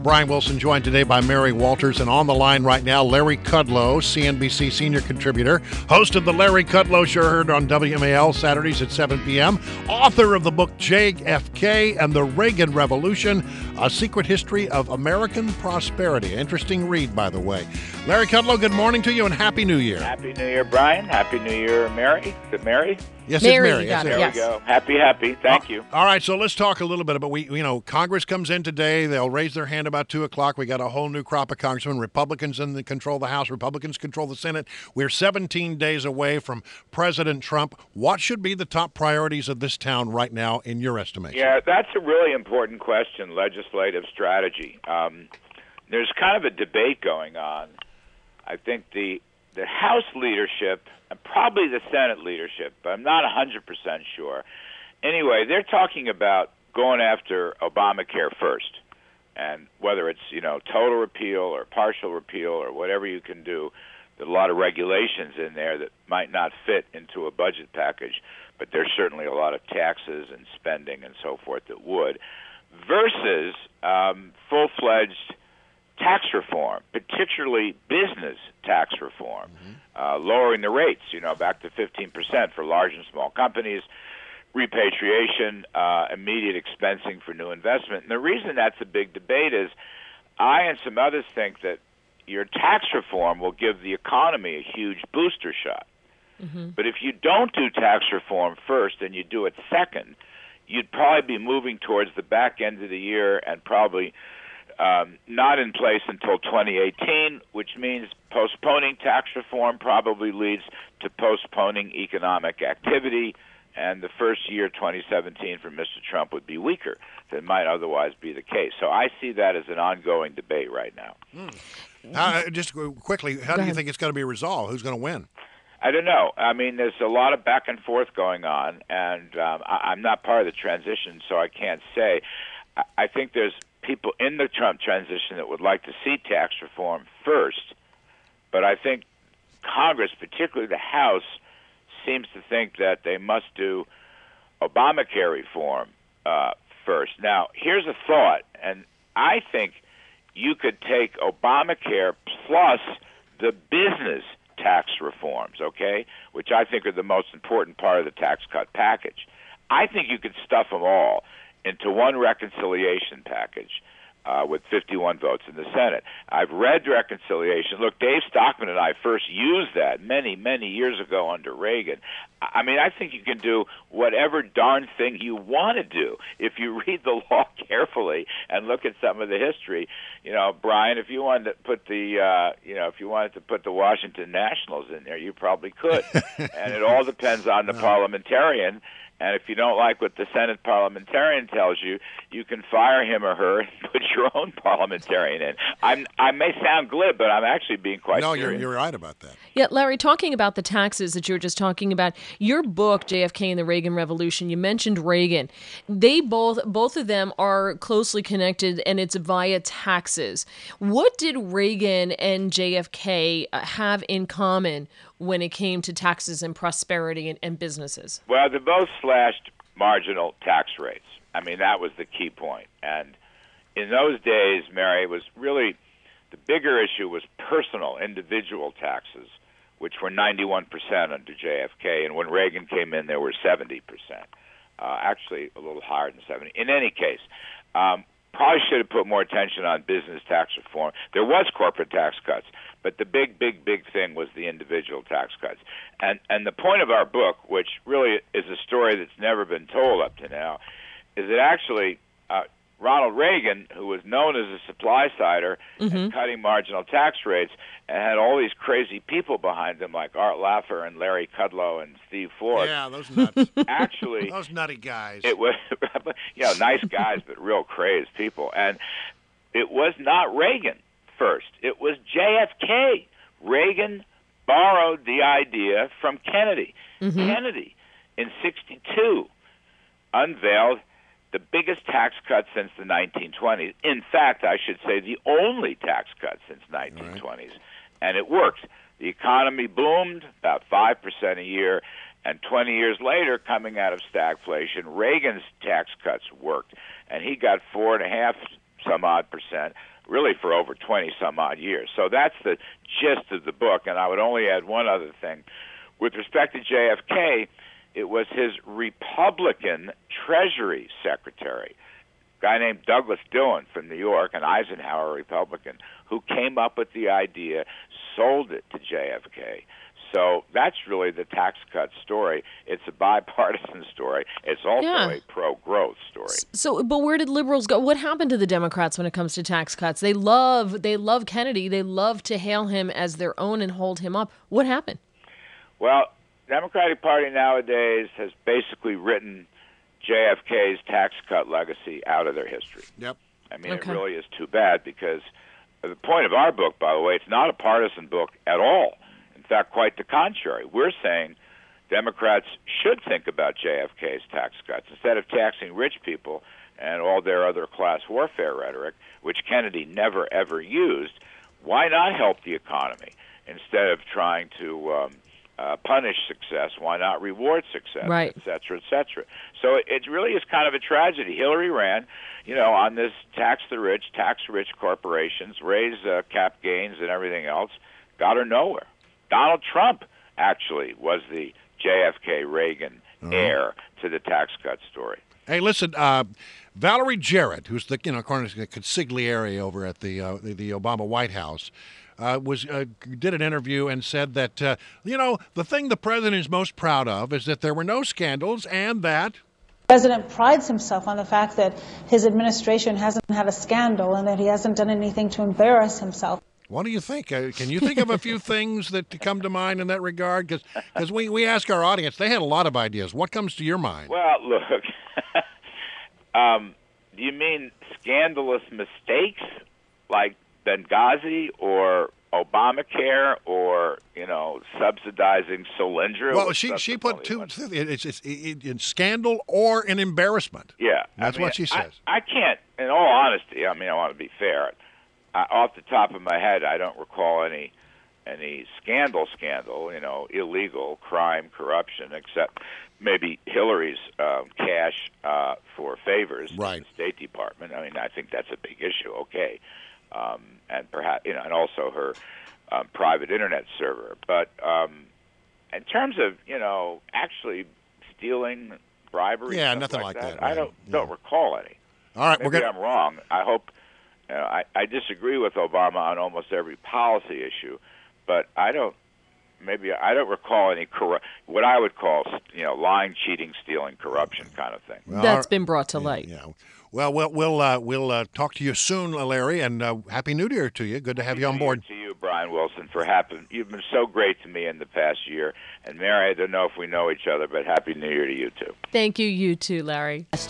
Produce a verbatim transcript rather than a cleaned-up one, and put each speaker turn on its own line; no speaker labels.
Brian Wilson joined today by Mary Walters, and on the line right now, Larry Kudlow, C N B C senior contributor, host of the Larry Kudlow Show, heard on W M A L Saturdays at seven p.m., author of the book J F K and the Reagan Revolution, A Secret History of American Prosperity. Interesting read, by the way. Larry Kudlow, good morning to you and Happy New Year.
Happy New Year, Brian. Happy New Year, Mary. Is it Mary?
Yes,
Mary,
it's Mary.
you got
Yes,
it,
There
yes.
we go. Happy, happy. Thank you.
All right, so let's talk a little bit about, we, you know, Congress comes in today. They'll raise their hand about two o'clock. We got a whole new crop of congressmen. Republicans in the control the House. Republicans control the Senate. We're seventeen days away from President Trump. What should be the top priorities of this town right now, in your estimation?
Yeah, that's a really important question, legislative strategy. Um, there's kind of a debate going on. I think the the House leadership and probably the Senate leadership, but I'm not one hundred percent sure. Anyway, they're talking about going after Obamacare first, and whether it's, you know, total repeal or partial repeal or whatever you can do. There's a lot of regulations in there that might not fit into a budget package, but there's certainly a lot of taxes and spending and so forth that would, versus um, full-fledged tax reform, particularly business tax reform, mm-hmm. uh, lowering the rates, you know, back to fifteen percent for large and small companies, repatriation, uh, immediate expensing for new investment. And the reason that's a big debate is I and some others think that your tax reform will give the economy a huge booster shot. Mm-hmm. But if you don't do tax reform first and you do it second, you'd probably be moving towards the back end of the year and probably Um, not in place until twenty eighteen, which means postponing tax reform probably leads to postponing economic activity, and the first year, twenty seventeen, for Mister Trump would be weaker than might otherwise be the case. So I see that as an ongoing debate right now.
Mm. Uh, just quickly, how
Go
do you
ahead.
think it's going to be resolved? Who's going to win?
I don't know. I mean, there's a lot of back and forth going on, and um, I- I'm not part of the transition, so I can't say. I, I think there's people in the Trump transition that would like to see tax reform first, but I think Congress, particularly the House, seems to think that they must do Obamacare reform uh, first. Now, here's a thought, and I think you could take Obamacare plus the business tax reforms, okay, which I think are the most important part of the tax cut package. I think you could stuff them all into one reconciliation package uh, with fifty-one votes in the Senate. I've read reconciliation. Look, Dave Stockman and I first used that many, many years ago under Reagan. I mean, I think you can do whatever darn thing you want to do if you read the law carefully and look at some of the history. You know, Brian, if you wanted to put the, uh, you know, if you wanted to put the Washington Nationals in there, you probably could. And it all depends on the parliamentarian. And if you don't like what the Senate parliamentarian tells you, you can fire him or her and put your own parliamentarian in. I'm, I may sound glib, but I'm actually being quite
No,
serious.
you're, you're right about that.
Yeah, Larry, talking about the taxes that you were just talking about, your book, J F K and the Reagan Revolution, you mentioned Reagan. They both, both of them are closely connected, and it's via taxes. What did Reagan and J F K have in common when it came to taxes and prosperity and, and businesses?
Well, they both slashed marginal tax rates. I mean, that was the key point. And in those days, Mary, it was really the bigger issue was personal, individual taxes, which were ninety-one percent under J F K. And when Reagan came in, there were seventy percent. Uh, actually, a little higher than seventy. In any case, um, probably should have put more attention on business tax reform. There was corporate tax cuts, but the big, big, big thing was the individual tax cuts. And and the point of our book, which really is a story that's never been told up to now, is that actually uh, Ronald Reagan, who was known as a supply-sider
Mm-hmm.
and cutting marginal tax rates, and had all these crazy people behind him like Art Laffer and Larry Kudlow and Steve Ford.
Yeah, those nuts.
Actually,
those nutty guys.
it was, you know, nice guys, but real crazed people. And it was not Reagan first. It was J F K. Reagan borrowed the idea from Kennedy.
Mm-hmm.
Kennedy, in sixty-two, unveiled the biggest tax cut since the nineteen twenties. In fact, I should say the only tax cut since nineteen twenties. Right. And it worked. The economy boomed about five percent a year, and twenty years later, coming out of stagflation, Reagan's tax cuts worked, and he got four and a half some odd percent. really for over twenty some odd years. So that's the gist of the book. And I would only add one other thing. With respect to J F K, it was his Republican Treasury Secretary, a guy named Douglas Dillon from New York, an Eisenhower Republican, who came up with the idea, sold it to J F K. So that's really the tax cut story. It's a bipartisan story. It's also
Yeah.
a pro-growth story.
So, but where did liberals go? What happened to the Democrats when it comes to tax cuts? They love, they love Kennedy. They love to hail him as their own and hold him up. What happened?
Well, Democratic Party nowadays has basically written J F K's tax cut legacy out of their history.
Yep.
I mean,
Okay.
it really is too bad because the point of our book, by the way, it's not a partisan book at all. In fact, quite the contrary. We're saying Democrats should think about J F K's tax cuts. Instead of taxing rich people and all their other class warfare rhetoric, which Kennedy never, ever used, why not help the economy? Instead of trying to um, uh, punish success, why not reward success,
Right.
et cetera, et cetera. So it, it really is kind of a tragedy. Hillary ran, you know, on this tax the rich, tax rich corporations, raise uh, cap gains and everything else, got her nowhere. Donald Trump actually was the J F K Reagan
Uh-huh.
heir to the tax cut story.
Hey, listen, uh, Valerie Jarrett, who's the you know according to the consigliere over at the uh, the, the Obama White House, uh, was uh, did an interview and said that uh, you know the thing the president is most proud of is that there were no scandals and that.
The president prides himself on the fact that his administration hasn't had a scandal and that he hasn't done anything to embarrass himself.
What do you think? Uh, can you think of a few things that come to mind in that regard? Because we, we ask our audience, they had a lot of ideas. What comes to your mind?
Well, look, um, do you mean scandalous mistakes like Benghazi or Obamacare or, you know, subsidizing Solyndra?
Well,
with
she she put two.
subsidy?
It's, it's, it's, it's scandal or an embarrassment.
Yeah.
That's
I mean,
what she says.
I, I can't, in all honesty, I mean, I want to be fair. I, off the top of my head, I don't recall any any scandal, scandal, you know, illegal crime, corruption, except maybe Hillary's uh, cash uh, for favors
Right.
in the State Department. I mean, I think that's a big issue. Okay, um, and perhaps you know, and also her um, private internet server. But um, in terms of you know actually stealing, bribery,
Yeah,
stuff
nothing
like
like
that,
that,
I
right.
don't
Yeah.
don't recall any.
All right,
Maybe
we're gonna.
I'm wrong. I hope. You know, I, I disagree with Obama on almost every policy issue, but I don't. Maybe I don't recall any corrupt, what I would call, you know, lying, cheating, stealing, corruption kind of thing.
Well,
That's
our-
been brought to
yeah,
light.
Yeah. Well, we'll we'll uh, we'll uh, talk to you soon, Larry, and uh, happy New Year to you. Good to have you on board.
To you, Brian Wilson, for happen. You've been so great to me in the past year, and Mary, I don't know if we know each other, but happy New Year to you too.
Thank you, you too, Larry.